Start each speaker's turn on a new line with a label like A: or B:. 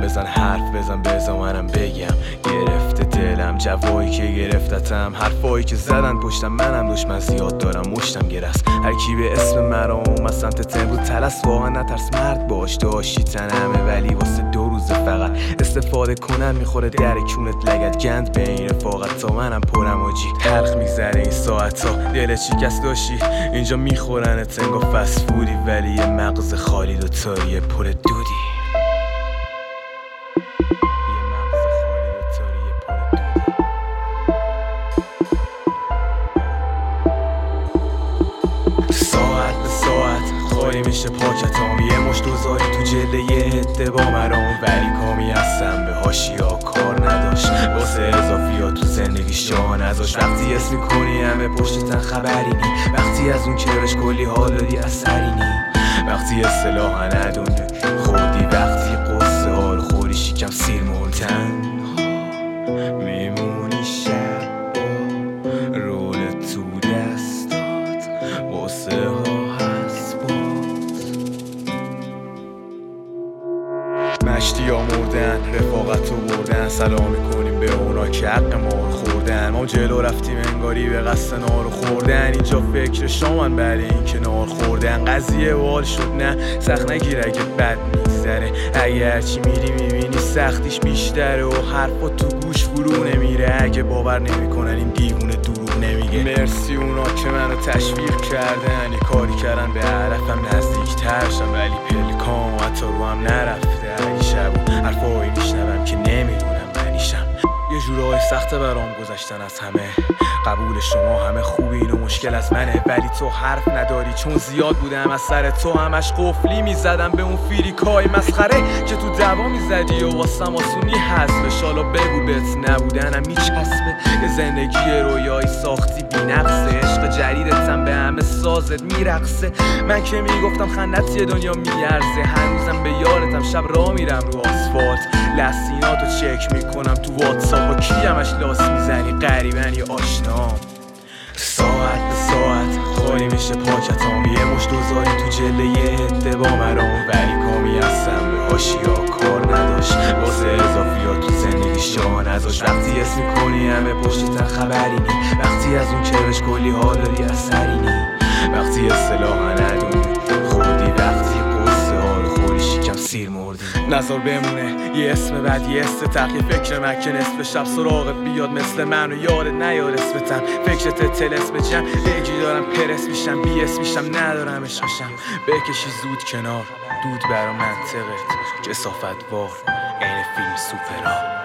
A: بزن حرف بزن منم بگم. گرفته دلم جوایی که گرفتتم، حرفایی که زدن پشتم منم دشمن زیاد دارم مشتم گرست. هر کی به اسم مرا اومد سمت تمرو تلس، واقعا نترس مرد باش داشتی تنمه، ولی واسه 2 روز فقط استفاده کنن میخوره در کونت لگد گند بین رفاقت تا منم پرم آجی. تلخ میگذره این ساعت ها دل شکست داشتی اینجا میخورن تنگا فست فودی، ولی یه مغز خالی دوتایی پر دودی. ساعت به ساعت خالی میشه پاکتام، یه مش دوزاری تو جله یه عده با مرام، ولی کامی هستم به حاشیه‌ها کار نداشت، واسه اضافیات تو زندگیش جا نذاشت. وقتی اسم میکنی همه پشتتن خبری نی، وقتی از اون کرش کلی حال دادی اثری نی، وقتی اصطلاحا ندونه خودی، وقتی قصه حال خوری شکم سیر مولتن میمونی شب با رول تو دستات واسه ها هست باز. مشتی ها مردن رفاقت رو بردن، سلام میکنیم به اونا که حق ما رو خوردن، ما جلو رفتیم انگاری به قصد نار خوردن، اینجا فکر شامن برای این که نار خوردن. قضیه وال شد نه سخت نگیر اگه بد میگذره، اگه هرچی میری میبینی سختیش بیشتره و حرفا تو گوش فرو نمیره، اگه باور نمیکنن این دیوونه دروغ نمیگه. مرسی اونا که منو تشویق کردن، یه کاری کردن به هدفم نزدیک ترشم، ولی پلکام حتی رو هم نرفته. اگه شب حرفایی میشنوم که نمیدونم منیشم، یه جورای سخته برام گذشتن از همه، قبول شما همه خوبین و مشکل از منه، ولی تو حرف نداری چون زیاد بودم از سر تو همش قفلی میزدم به اون فیریکای مسخره که تو دوا میزدی و واسم آسونی حذفش. حالا بگو بهت نبودنم میچسبه، یه زندگی رویایی ساختی بی نقصه، عشق جریدتم به همه سازت میرقصه. من که میگفتم خندت یه دنیا میارزه، هنوزم به یارتم شب راه میرم رو آسفالت، لحظیناتو چک میکنم تو واتساپ با کی همش لاس میزنی غریبن یا آشنام. ساعت به ساعت خالی میشه پاکتام، یه مش دوزاری تو جله یه عده با مرام، ولی کامی هستم به حاشیه‌ها کار نداشت، واسه اضافیات تو زندگیش جا نذاشت. وقتی اسم میکنی همه پشتتن خبری نی، وقتی از اون کرش کلی حال داری اثری نی، وقتی اصطلاحا ندونه خودی، وقتی قصه حال خوری شکم سیر مردی. نظر بمونه یه اسم بعد یه استتق، یه فکر مکه نصف شب سراغت بیاد مثل من و یادت نیاد اسمتم، فکرت تلس بجم بگی دارم پرس میشم بی اس میشم ندارم عشقشم، بکشی زود کنار دود برا منطقت کسافت وار عین فیلم سوپرا.